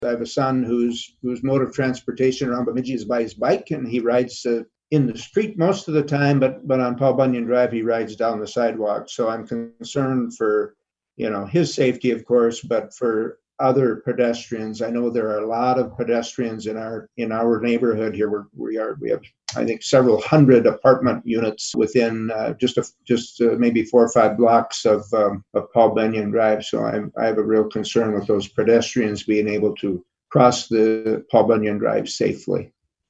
I have a son whose mode of transportation around Bemidji is by his bike, and he rides in the street most of the time, but on Paul Bunyan Drive, he rides down the sidewalk. So I'm concerned for, his safety, of course, but for other pedestrians. I know there are a lot of pedestrians in our neighborhood here. We have, I think, several hundred apartment units within just maybe 4 or 5 blocks of Paul Bunyan Drive. So I have a real concern with those pedestrians being able to cross the Paul Bunyan Drive safely.